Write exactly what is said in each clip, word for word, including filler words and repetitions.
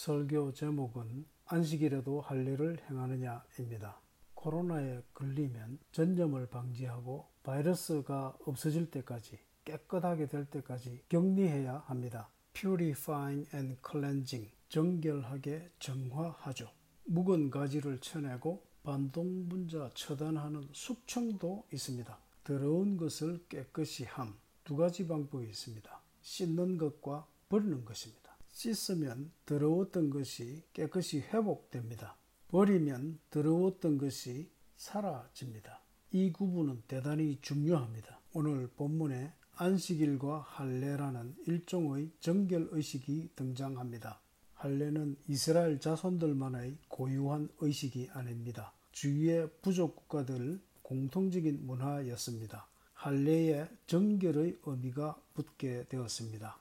설교 제목은 안식일에도 할례를 행하느냐입니다. 코로나에 걸리면 전염을 방지하고 바이러스가 없어질 때까지, 깨끗하게 될 때까지 격리해야 합니다. Purifying and cleansing, 정결하게 정화하죠. 묵은 가지를 쳐내고 반동분자 처단하는 숙청도 있습니다. 더러운 것을 깨끗이 함, 두 가지 방법이 있습니다. 씻는 것과 버리는 것입니다. 씻으면 더러웠던 것이 깨끗이 회복됩니다. 버리면 더러웠던 것이 사라집니다. 이 구분은 대단히 중요합니다. 오늘 본문에 안식일과 할례라는 일종의 정결의식이 등장합니다. 할례는 이스라엘 자손들만의 고유한 의식이 아닙니다. 주위의 부족 국가들 공통적인 문화였습니다. 할례에 정결의 의미가 붙게 되었습니다.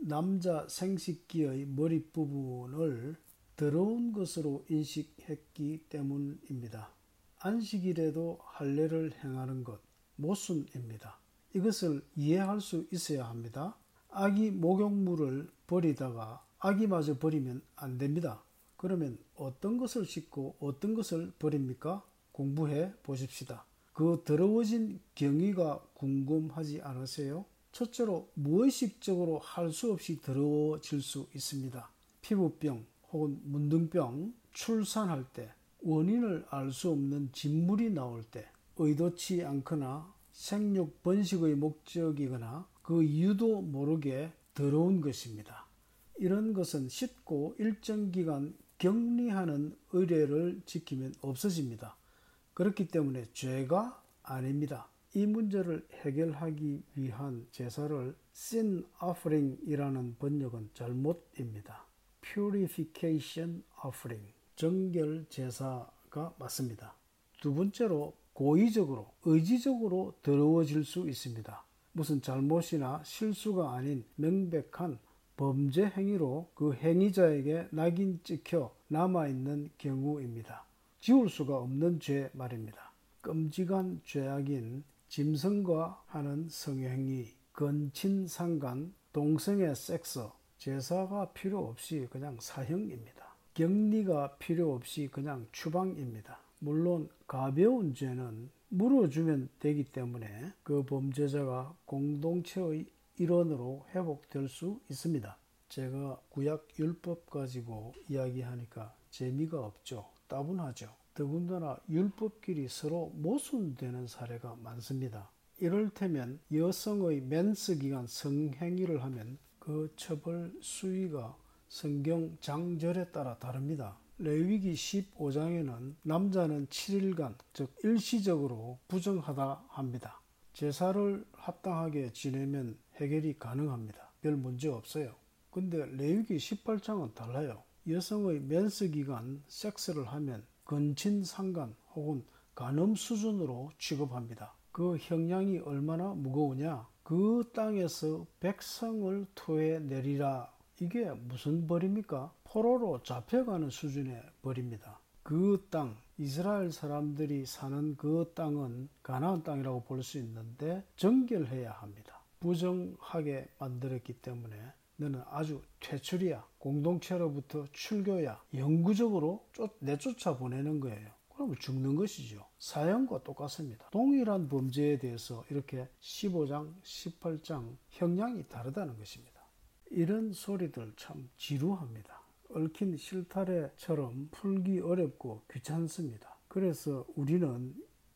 남자 생식기의 머릿부분을 더러운 것으로 인식했기 때문입니다. 안식일에도 할례를 행하는 것, 모순입니다. 이것을 이해할 수 있어야 합니다. 아기 목욕물을 버리다가 아기마저 버리면 안 됩니다. 그러면 어떤 것을 씻고 어떤 것을 버립니까? 공부해 보십시다. 그 더러워진 경위가 궁금하지 않으세요? 첫째로 무의식적으로 할 수 없이 더러워질 수 있습니다. 피부병 혹은 문둥병, 출산할 때, 원인을 알 수 없는 진물이 나올 때, 의도치 않거나 생육 번식의 목적이거나 그 이유도 모르게 더러운 것입니다. 이런 것은 씻고 일정 기간 격리하는 의례를 지키면 없어집니다. 그렇기 때문에 죄가 아닙니다. 이 문제를 해결하기 위한 제사를 sin offering이라는 번역은 잘못입니다. purification offering, 정결 제사가 맞습니다. 두 번째로 고의적으로, 의지적으로 더러워질 수 있습니다. 무슨 잘못이나 실수가 아닌 명백한 범죄 행위로 그 행위자에게 낙인 찍혀 남아있는 경우입니다. 지울 수가 없는 죄 말입니다. 끔찍한 죄악인 짐승과 하는 성행위, 건친상간, 동성애 섹스, 제사가 필요 없이 그냥 사형입니다. 격리가 필요 없이 그냥 추방입니다. 물론 가벼운 죄는 물어주면 되기 때문에 그 범죄자가 공동체의 일원으로 회복될 수 있습니다. 제가 구약 율법 가지고 이야기하니까 재미가 없죠. 따분하죠. 더군다나 율법끼리 서로 모순되는 사례가 많습니다. 이를테면 여성의 맨스 기간 성행위를 하면 그 처벌 수위가 성경 장절에 따라 다릅니다. 레위기 십오 장에는 남자는 칠 일간, 즉 일시적으로 부정하다 합니다. 제사를 합당하게 지내면 해결이 가능합니다. 별 문제 없어요. 근데 레위기 십팔 장은 달라요. 여성의 맨스 기간 섹스를 하면 건친상간 혹은 간음 수준으로 취급합니다. 그 형량이 얼마나 무거우냐? 그 땅에서 백성을 토해내리라. 이게 무슨 벌입니까? 포로로 잡혀가는 수준의 벌입니다. 그 땅, 이스라엘 사람들이 사는 그 땅은 가나안 땅이라고 볼 수 있는데 정결해야 합니다. 부정하게 만들었기 때문에 너는 아주 퇴출이야. 공동체로부터 출교야. 영구적으로 쫓, 내쫓아 보내는 거예요. 그러면 죽는 것이죠. 사형과 똑같습니다. 동일한 범죄에 대해서 이렇게 십오 장, 십팔 장 형량이 다르다는 것입니다. 이런 소리들 참 지루합니다. 얽힌 실타래처럼 풀기 어렵고 귀찮습니다. 그래서 우리는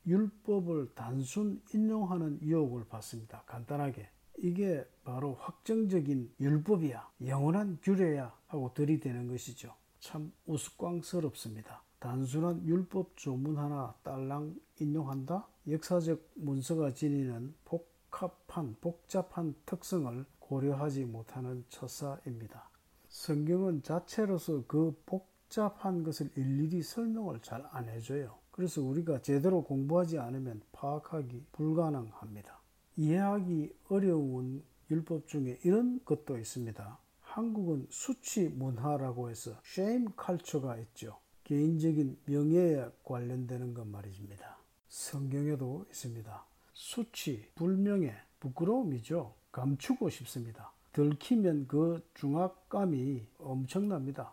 율법을 단순 인용하는 유혹을 받습니다. 간단하게. 이게 바로 확정적인 율법이야, 영원한 규례야 하고 들이대는 것이죠. 참 우스꽝스럽습니다. 단순한 율법 조문 하나 딸랑 인용한다? 역사적 문서가 지니는 복합한, 복잡한 특성을 고려하지 못하는 처사입니다. 성경은 자체로서 그 복잡한 것을 일일이 설명을 잘 안 해줘요. 그래서 우리가 제대로 공부하지 않으면 파악하기 불가능합니다. 이해하기 어려운 율법 중에 이런 것도 있습니다. 한국은 수치 문화라고 해서 shame culture가 있죠. 개인적인 명예에 관련되는 것 말입니다. 성경에도 있습니다. 수치, 불명예, 부끄러움이죠. 감추고 싶습니다. 들키면 그 중압감이 엄청납니다.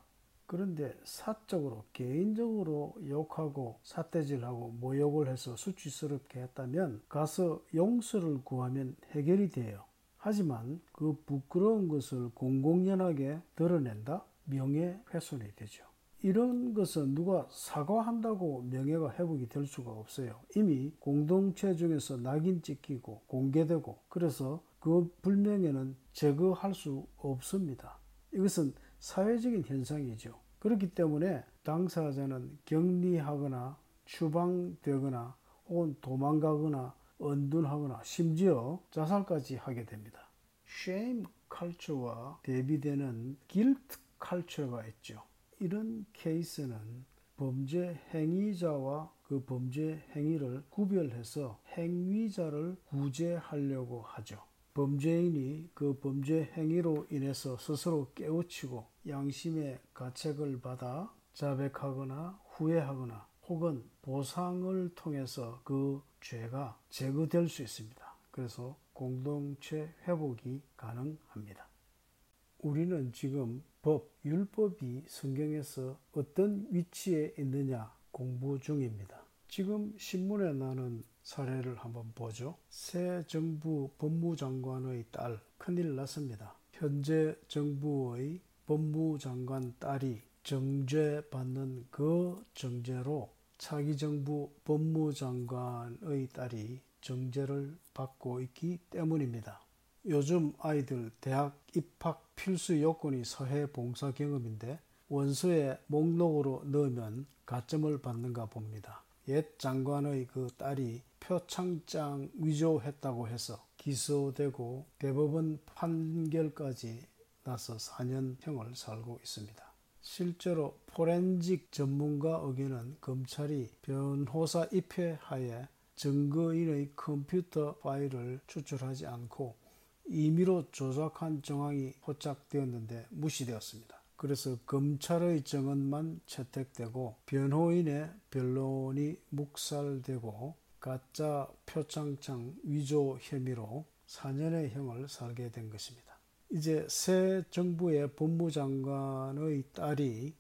그런데 사적으로 개인적으로 욕하고 삿대질하고 모욕을 해서 수치스럽게 했다면 가서 용서를 구하면 해결이 돼요. 하지만 그 부끄러운 것을 공공연하게 드러낸다? 명예훼손이 되죠. 이런 것은 누가 사과한다고 명예가 회복이 될 수가 없어요. 이미 공동체 중에서 낙인 찍히고 공개되고, 그래서 그 불명예는 제거할 수 없습니다. 이것은 사회적인 현상이죠. 그렇기 때문에 당사자는 격리하거나 추방되거나 혹은 도망가거나 은둔하거나 심지어 자살까지 하게 됩니다. shame culture와 대비되는 guilt culture가 있죠. 이런 케이스는 범죄 행위자와 그 범죄 행위를 구별해서 행위자를 구제하려고 하죠. 범죄인이 그 범죄 행위로 인해서 스스로 깨우치고 양심의 가책을 받아 자백하거나 후회하거나 혹은 보상을 통해서 그 죄가 제거될 수 있습니다. 그래서 공동체 회복이 가능합니다. 우리는 지금 법, 율법이 성경에서 어떤 위치에 있느냐 공부 중입니다. 지금 신문에 나는 사례를 한번 보죠. 새 정부 법무장관의 딸, 큰일 났습니다. 현재 정부의 법무장관 딸이 정죄받는 그 정죄로 차기 정부 법무장관의 딸이 정죄를 받고 있기 때문입니다. 요즘 아이들 대학 입학 필수 요건이 사회 봉사 경험인데 원서에 목록으로 넣으면 가점을 받는가 봅니다. 옛 장관의 그 딸이 표창장 위조했다고 해서 기소되고 대법원 판결까지 나서 사 년형을 살고 있습니다. 실제로 포렌식 전문가 의견은 검찰이 변호사 입회하에 증거인의 컴퓨터 파일을 추출하지 않고 임의로 조작한 정황이 포착되었는데 무시되었습니다. 그래서 검찰의 증언만 채택되고 변호인의 변론이 묵살되고 가짜 표창장 위조 혐의로 사 년의 형을 살게 된 것입니다. 이제 새 정부의 법무장관의 딸이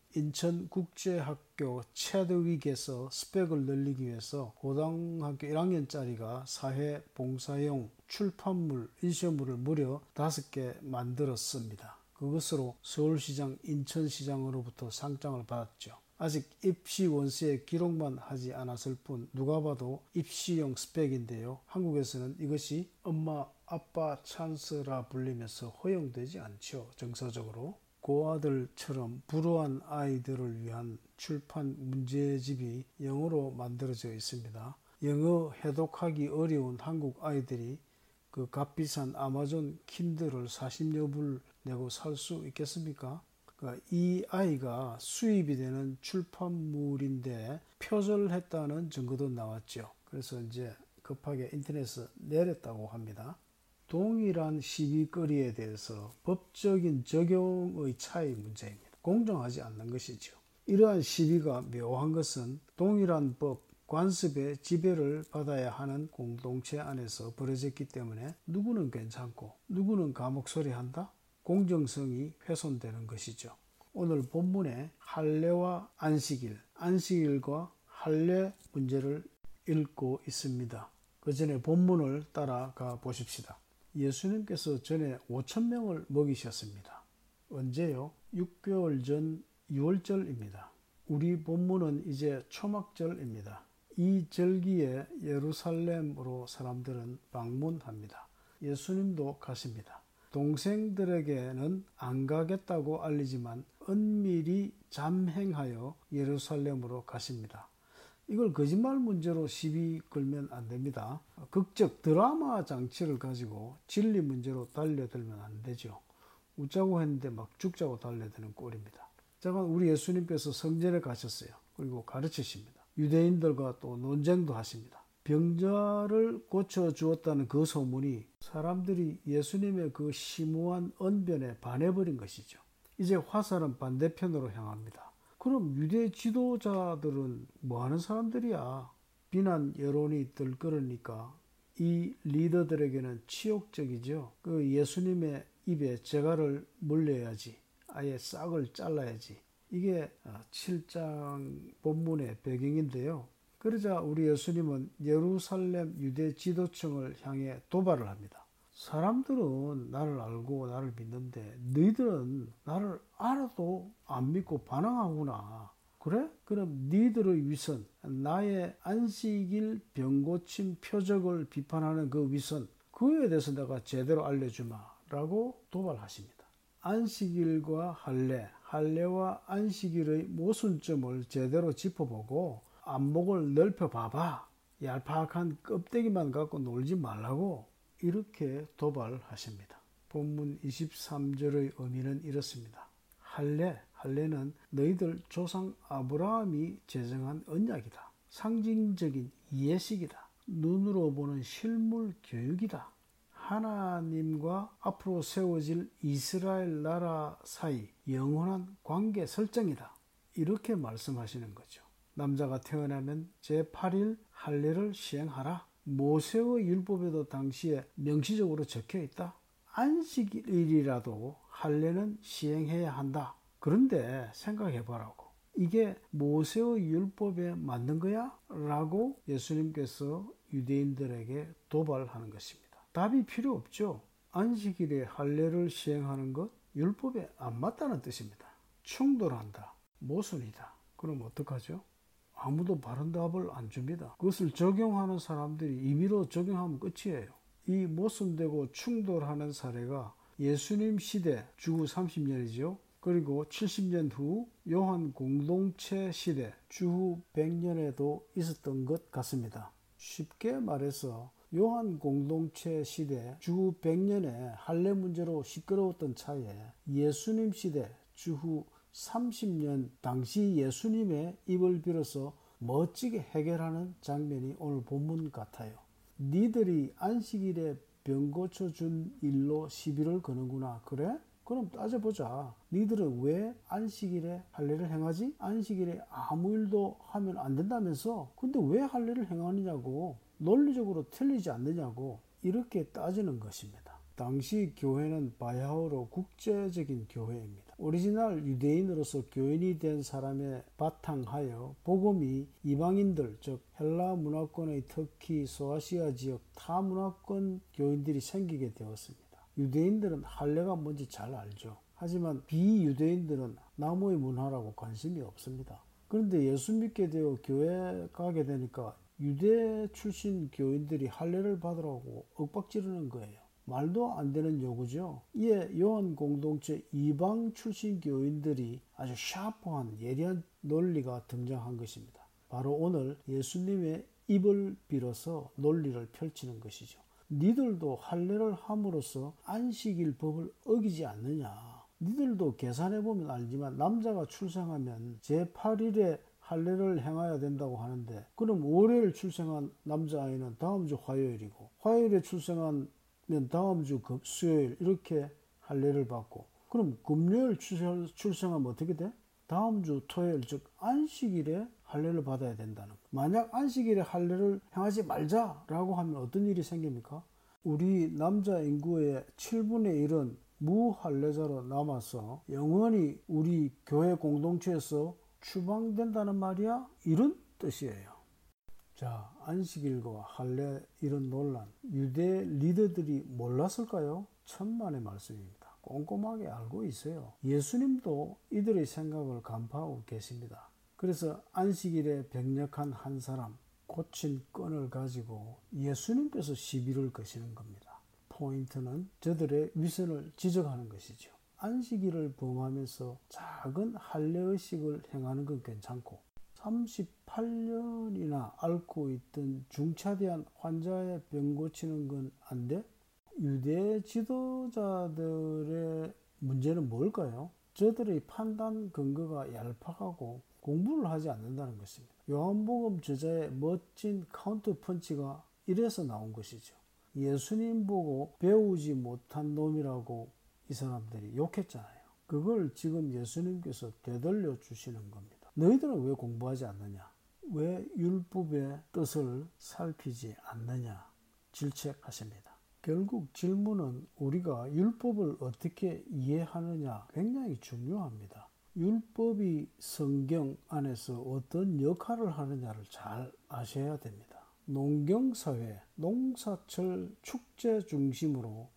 인천국제학교 체드윅에서 스펙을 늘리기 위해서 고등학교 일 학년짜리가 사회봉사용 출판물, 인쇄물을 무려 다섯 개 만들었습니다. 그것으로 서울시장, 인천시장으로부터 상장을 받았죠. 아직 입시 원서에 기록만 하지 않았을 뿐 누가 봐도 입시용 스펙인데요. 한국에서는 이것이 엄마, 아빠 찬스라 불리면서 허용되지 않죠. 정서적으로. 고아들처럼 불우한 아이들을 위한 출판 문제집이 영어로 만들어져 있습니다. 영어 해독하기 어려운 한국 아이들이 그 값비싼 아마존 킨들을 사십여 불 내고 살 수 있겠습니까? 그러니까 이 아이가 수입이 되는 출판물인데 표절했다는 증거도 나왔죠. 그래서 이제 급하게 인터넷에 내렸다고 합니다. 동일한 시비거리에 대해서 법적인 적용의 차이 문제입니다. 공정하지 않는 것이죠. 이러한 시비가 묘한 것은 동일한 법, 관습의 지배를 받아야 하는 공동체 안에서 벌어졌기 때문에 누구는 괜찮고 누구는 감옥소리 한다? 공정성이 훼손되는 것이죠. 오늘 본문에 할례와 안식일, 안식일과 할례 문제를 읽고 있습니다. 그 전에 본문을 따라가 보십시다. 예수님께서 전에 오천 명을 먹이셨습니다. 언제요? 육 개월 전 유월절입니다. 우리 본문은 이제 초막절입니다. 이 절기에 예루살렘으로 사람들은 방문합니다. 예수님도 가십니다. 동생들에게는 안 가겠다고 알리지만 은밀히 잠행하여 예루살렘으로 가십니다. 이걸 거짓말 문제로 시비 걸면 안 됩니다. 극적 드라마 장치를 가지고 진리 문제로 달려들면 안 되죠. 웃자고 했는데 막 죽자고 달려드는 꼴입니다. 잠깐 우리 예수님께서 성전에 가셨어요. 그리고 가르치십니다. 유대인들과 또 논쟁도 하십니다. 병자를 고쳐주었다는 그 소문이 사람들이 예수님의 그 심오한 언변에 반해버린 것이죠. 이제 화살은 반대편으로 향합니다. 그럼 유대 지도자들은 뭐하는 사람들이야? 비난 여론이 들끓으니까 이 리더들에게는 치욕적이죠. 그 예수님의 입에 재갈을 물려야지, 아예 싹을 잘라야지, 이게 칠 장 본문의 배경인데요. 그러자 우리 예수님은 예루살렘 유대 지도층을 향해 도발을 합니다. 사람들은 나를 알고 나를 믿는데 너희들은 나를 알아도 안 믿고 반항하구나. 그래? 그럼 너희들의 위선, 나의 안식일 병고침 표적을 비판하는 그 위선, 그에 대해서 내가 제대로 알려주마 라고 도발하십니다. 안식일과 할례, 할례와 안식일의 모순점을 제대로 짚어보고 안목을 넓혀봐봐. 얄팍한 껍데기만 갖고 놀지 말라고 이렇게 도발하십니다. 본문 이십삼 절의 의미는 이렇습니다. 할례, 할례는 너희들 조상 아브라함이 제정한 언약이다. 상징적인 예식이다. 눈으로 보는 실물 교육이다. 하나님과 앞으로 세워질 이스라엘 나라 사이 영원한 관계 설정이다. 이렇게 말씀하시는 거죠. 남자가 태어나면 제팔 일 할례를 시행하라. 모세의 율법에도 당시에 명시적으로 적혀 있다. 안식일이라도 할례는 시행해야 한다. 그런데 생각해 보라고. 이게 모세의 율법에 맞는 거야? 라고 예수님께서 유대인들에게 도발하는 것입니다. 답이 필요 없죠. 안식일에 할례를 시행하는 것 율법에 안 맞다는 뜻입니다. 충돌한다. 모순이다. 그럼 어떡하죠? 아무도 바른 답을 안 줍니다. 그것을 적용하는 사람들이 임의로 적용하면 끝이에요. 이 모순되고 충돌하는 사례가 예수님 시대 주후 삼십 년이죠. 그리고 칠십 년 후 요한 공동체 시대 주후 백 년에도 있었던 것 같습니다. 쉽게 말해서 요한 공동체 시대 주후 백 년에 할례 문제로 시끄러웠던 차에 예수님 시대 주후 삼십 년 당시 예수님의 입을 빌어서 멋지게 해결하는 장면이 오늘 본문 같아요. 니들이 안식일에 병 고쳐준 일로 시비를 거는구나. 그래? 그럼 따져보자. 니들은 왜 안식일에 할례를 행하지? 안식일에 아무 일도 하면 안 된다면서? 근데 왜 할례를 행하느냐고. 논리적으로 틀리지 않느냐고. 이렇게 따지는 것입니다. 당시 교회는 바야흐로 국제적인 교회입니다. 오리지널 유대인으로서 교인이 된 사람의 바탕하여 복음이 이방인들, 즉 헬라 문화권의 터키, 소아시아 지역 타 문화권 교인들이 생기게 되었습니다. 유대인들은 할례가 뭔지 잘 알죠. 하지만 비유대인들은 나무의 문화라고 관심이 없습니다. 그런데 예수 믿게 되어 교회 가게 되니까 유대 출신 교인들이 할례를 받으라고 윽박지르는 거예요. 말도 안 되는 요구죠. 이에 요한 공동체 이방 출신 교인들이 아주 샤프한 예리한 논리가 등장한 것입니다. 바로 오늘 예수님의 입을 빌어서 논리를 펼치는 것이죠. 니들도 할례를 함으로써 안식일 법을 어기지 않느냐. 니들도 계산해보면 알지만 남자가 출생하면 제팔 일에 할례를 행해야 된다고 하는데 그럼 월요일 출생한 남자아이는 다음 주 화요일이고 화요일에 출생한 다음 주 수요일 이렇게 할례를 받고 그럼 금요일 출생하면 어떻게 돼? 다음 주 토요일 즉 안식일에 할례를 받아야 된다는 거. 만약 안식일에 할례를 행하지 말자라고 하면 어떤 일이 생깁니까? 우리 남자 인구의 칠분의 일은 무할례자로 남아서 영원히 우리 교회 공동체에서 추방된다는 말이야? 이런 뜻이에요. 자, 안식일과 할례 이런 논란, 유대 리더들이 몰랐을까요? 천만의 말씀입니다. 꼼꼼하게 알고 있어요. 예수님도 이들의 생각을 간파하고 계십니다. 그래서 안식일에 병력한 한 사람, 고친 끈을 가지고 예수님께서 시비를 거시는 겁니다. 포인트는 저들의 위선을 지적하는 것이죠. 안식일을 범하면서 작은 할례의식을 행하는 건 괜찮고 삼십팔 년이나 앓고 있던 중차대한 환자의 병 고치는 건 안 돼? 유대 지도자들의 문제는 뭘까요? 저들의 판단 근거가 얄팍하고 공부를 하지 않는다는 것입니다. 요한복음 저자의 멋진 카운터 펀치가 이래서 나온 것이죠. 예수님 보고 배우지 못한 놈이라고 이 사람들이 욕했잖아요. 그걸 지금 예수님께서 되돌려 주시는 겁니다. 너희들은 왜 공부하지 않느냐? 왜 율법의 뜻을 살피지 않느냐? 질책하십니다. 결국 질문은 우리가 율법을 어떻게 이해하느냐 굉장히 중요합니다. 율법이 성경 안에서 어떤 역할을 하느냐를 잘 아셔야 됩니다. 농경사회, 농사철 축제 중심으로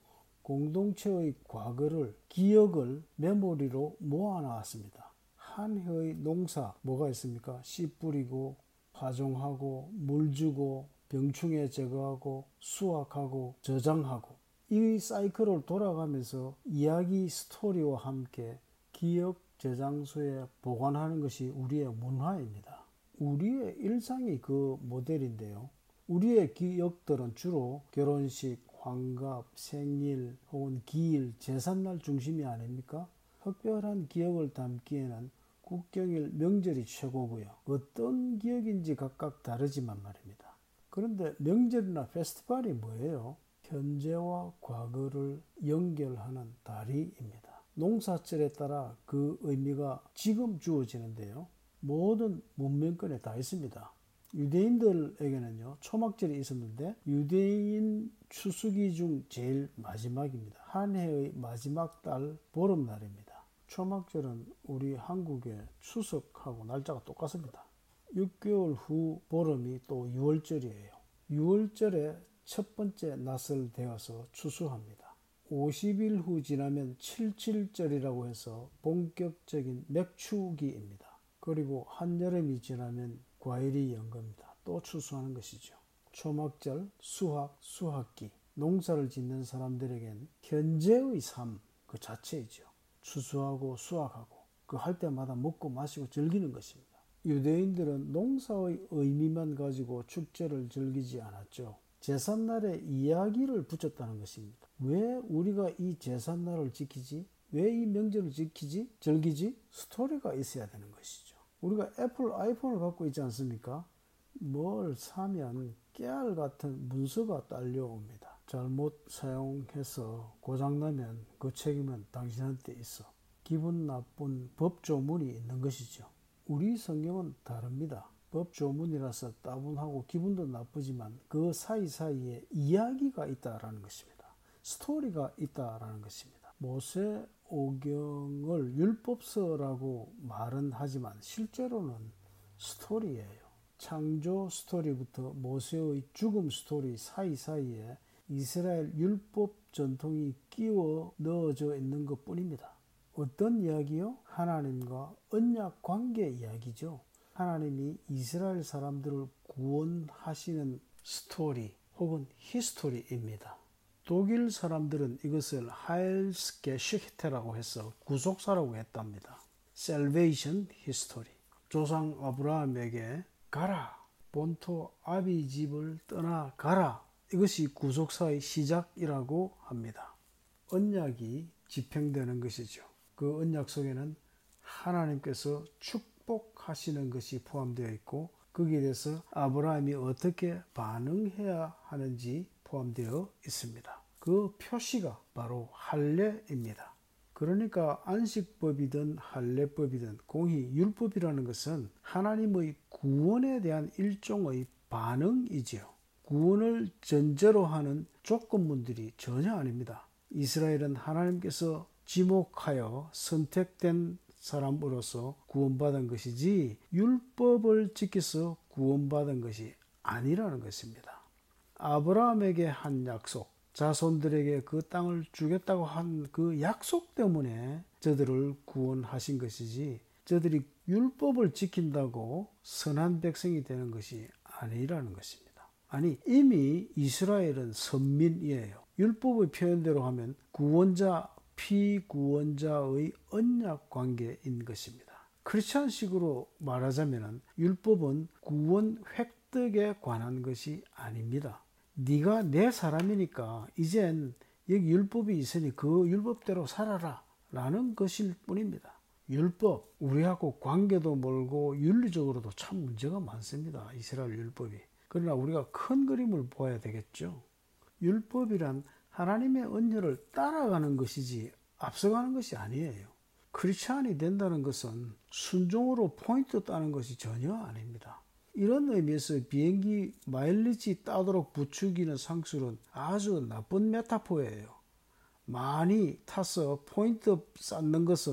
공동체의 과거를, 기억을 메모리로 모아놨습니다. 한 해의 농사 뭐가 있습니까? 씨 뿌리고 파종하고 물 주고 병충해 제거하고 수확하고 저장하고, 이 사이클을 돌아가면서 이야기 스토리와 함께 기억 저장소에 보관하는 것이 우리의 문화입니다. 우리의 일상이 그 모델인데요. 우리의 기억들은 주로 결혼식, 환갑, 생일 혹은 기일, 제삿날 중심이 아닙니까? 특별한 기억을 담기에는 국경일, 명절이 최고고요. 어떤 기억인지 각각 다르지만 말입니다. 그런데 명절이나 페스티벌이 뭐예요? 현재와 과거를 연결하는 다리입니다. 농사철에 따라 그 의미가 지금 주어지는데요. 모든 문명권에 다 있습니다. 유대인들에게는요, 초막절이 있었는데 유대인 추수기 중 제일 마지막입니다. 한 해의 마지막 달 보름날입니다. 초막절은 우리 한국의 추석하고 날짜가 똑같습니다. 육 개월 후 보름이 또 유월절이에요. 유월절에 첫 번째 낫을 되어서 추수합니다. 오십 일 후 지나면 칠칠절이라고 해서 본격적인 맥추기입니다. 그리고 한여름이 지나면 과일이 연 겁니다. 또 추수하는 것이죠. 초막절, 수확, 수확기, 농사를 짓는 사람들에겐 현재의 삶 그 자체이죠. 추수하고 수확하고 그 할 때마다 먹고 마시고 즐기는 것입니다. 유대인들은 농사의 의미만 가지고 축제를 즐기지 않았죠. 제삿날에 이야기를 붙였다는 것입니다. 왜 우리가 이 제삿날을 지키지? 왜 이 명절을 지키지? 즐기지? 스토리가 있어야 되는 것이죠. 우리가 애플 아이폰을 갖고 있지 않습니까? 뭘 사면 깨알 같은 문서가 딸려옵니다. 잘못 사용해서 고장나면 그 책임은 당신한테 있어. 기분 나쁜 법조문이 있는 것이죠. 우리 성경은 다릅니다. 법조문이라서 따분하고 기분도 나쁘지만 그 사이사이에 이야기가 있다라는 것입니다. 스토리가 있다라는 것입니다. 모세오경을 율법서라고 말은 하지만 실제로는 스토리예요. 창조 스토리부터 모세의 죽음 스토리 사이사이에 이스라엘 율법 전통이 끼워 넣어져 있는 것 뿐입니다. 어떤 이야기요? 하나님과 언약 관계 이야기죠. 하나님이 이스라엘 사람들을 구원하시는 스토리 혹은 히스토리입니다. 독일 사람들은 이것을 하일스게시히테라고 해서 구속사라고 했답니다. Salvation History. 조상 아브라함에게 가라, 본토 아비 집을 떠나 가라. 이것이 구속사의 시작이라고 합니다. 언약이 집행되는 것이죠. 그 언약 속에는 하나님께서 축복하시는 것이 포함되어 있고 거기에 대해서 아브라함이 어떻게 반응해야 하는지 포함되어 있습니다. 그 표시가 바로 할례입니다. 그러니까 안식법이든 할례법이든 공의 율법이라는 것은 하나님의 구원에 대한 일종의 반응이지요. 구원을 전제로 하는 조건문들이 전혀 아닙니다. 이스라엘은 하나님께서 지목하여 선택된 사람으로서 구원받은 것이지 율법을 지켜서 구원받은 것이 아니라는 것입니다. 아브라함에게 한 약속, 자손들에게 그 땅을 주겠다고 한 그 약속 때문에 저들을 구원하신 것이지 저들이 율법을 지킨다고 선한 백성이 되는 것이 아니라는 것입니다. 아니, 이미 이스라엘은 선민이에요. 율법의 표현대로 하면 구원자, 피구원자의 언약 관계인 것입니다. 크리스찬식으로 말하자면 율법은 구원 획득에 관한 것이 아닙니다. 네가 내 사람이니까 이젠 여기 율법이 있으니 그 율법대로 살아라 라는 것일 뿐입니다. 율법, 우리하고 관계도 멀고 윤리적으로도 참 문제가 많습니다. 이스라엘 율법이. 그러나 우리가 큰 그림을 보아야 되겠죠. 율법이란 하나님의 언약을 따라가는 것이지 앞서가는 것이 아니에요. 크리스찬이 된다는 것은 순종으로 포인트 따는 것이 전혀 아닙니다. 이런 의미에서 비행기 마일리지 따도록 부추기는 상술은 아주 나쁜 메타포예요. 많이 타서 포인트 쌓는 것은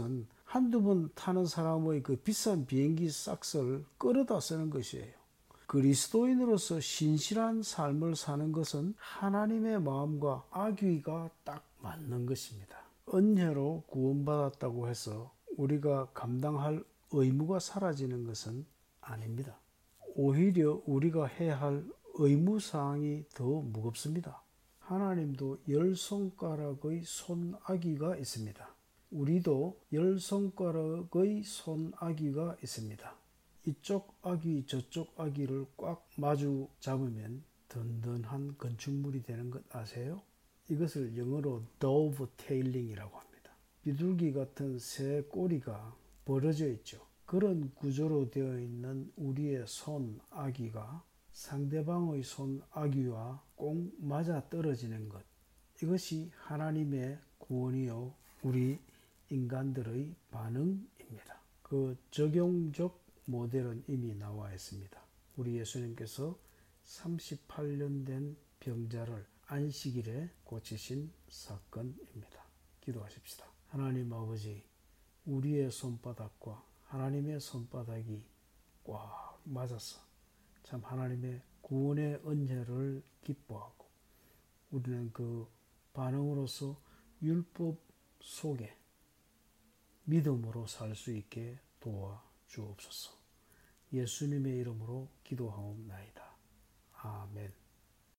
한두 번 타는 사람의 그 비싼 비행기 싹스를 끌어다 쓰는 것이에요. 그리스도인으로서 신실한 삶을 사는 것은 하나님의 마음과 악의가 딱 맞는 것입니다. 은혜로 구원받았다고 해서 우리가 감당할 의무가 사라지는 것은 아닙니다. 오히려 우리가 해야 할 의무사항이 더 무겁습니다. 하나님도 열 손가락의 손아귀가 있습니다. 우리도 열 손가락의 손아귀가 있습니다. 이쪽 아귀 저쪽 아귀를 꽉 마주 잡으면 든든한 건축물이 되는 것 아세요? 이것을 영어로 dovetailing-이라고 합니다. 비둘기 같은 새 꼬리가 벌어져 있죠. 그런 구조로 되어 있는 우리의 손아귀가 상대방의 손아귀와 꼭 맞아 떨어지는 것, 이것이 하나님의 구원이요 우리 인간들의 반응입니다. 그 적용적 모델은 이미 나와 있습니다. 우리 예수님께서 삼십팔 년 된 병자를 안식일에 고치신 사건입니다. 기도하십시다. 하나님 아버지, 우리의 손바닥과 하나님의 손바닥이 꽉 맞아서 참 하나님의 구원의 은혜를 기뻐하고 우리는 그 반응으로서 율법 속에 믿음으로 살 수 있게 도와주옵소서. 예수님의 이름으로 기도하옵나이다. 아멘.